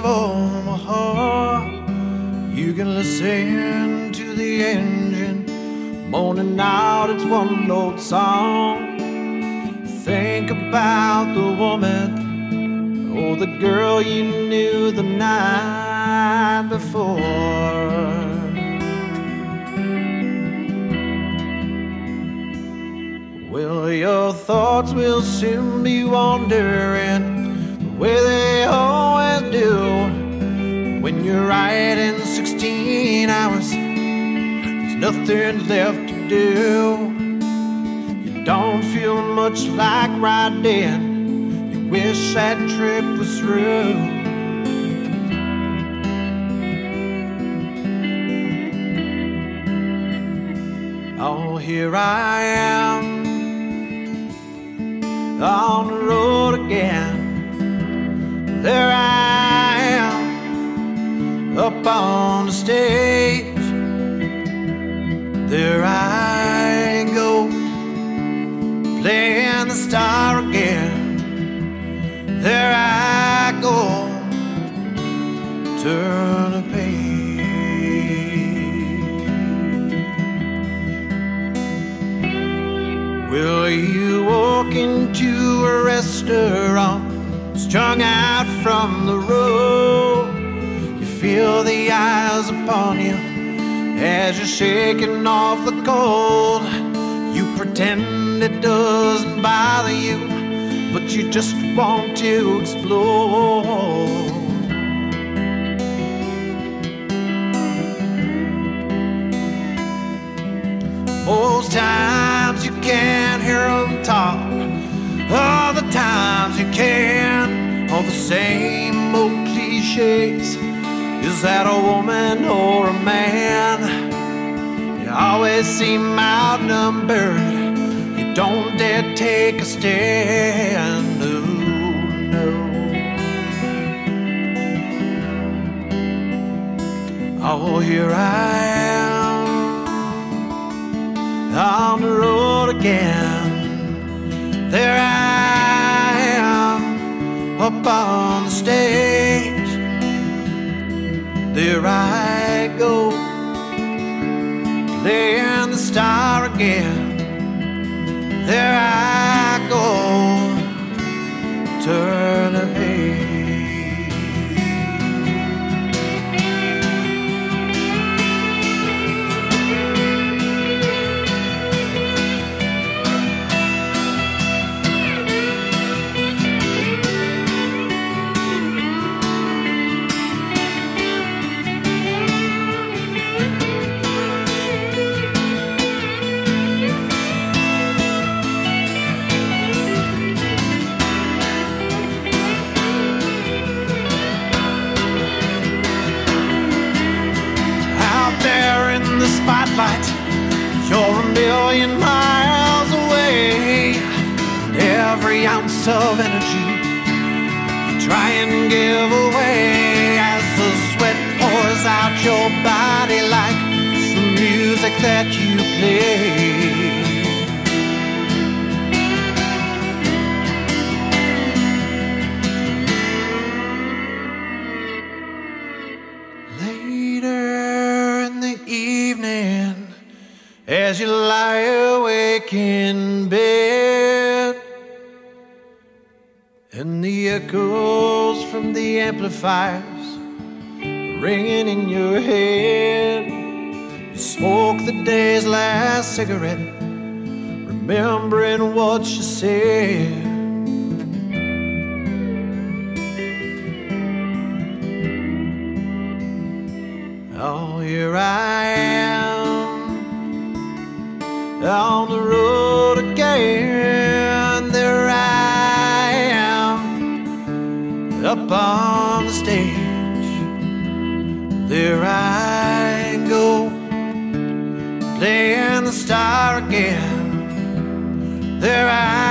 of Omaha. You can listen to the engine moaning out its one note song. Think about the woman, oh, the girl you knew the night before. Well, your thoughts will soon be wandering the way they always do. When you're riding 16 hours, there's nothing left to do. You don't feel much like riding. You wish that trip was through. Oh, here I am on the road again. There I am up on the stage. There I go, playing the star again. There I go, turn a page. Will you walk into a restaurant, strung out from the road? You feel the eyes upon you as you're shaking off the cold. You pretend it doesn't bother you, but you just want to explore. Most times you can't hear them talk, other times you can. All the same old cliches. Is that a woman or a man? You always seem outnumbered. You don't dare take a stand. No, no. Oh, here I am on the road again. There I am up on the stage. There I go, playing the star again. There I go, turn a page. Spotlight, you're a million miles away. Every ounce of energy you try and give away as the sweat pours out your body like the music that you play. As you lie awake in bed, and the echoes from the amplifiers ringing in your head. You smoke the day's last cigarette, remembering what you said. Oh, here I am on the road again. There I am up on the stage. There I go, playing the star again. There I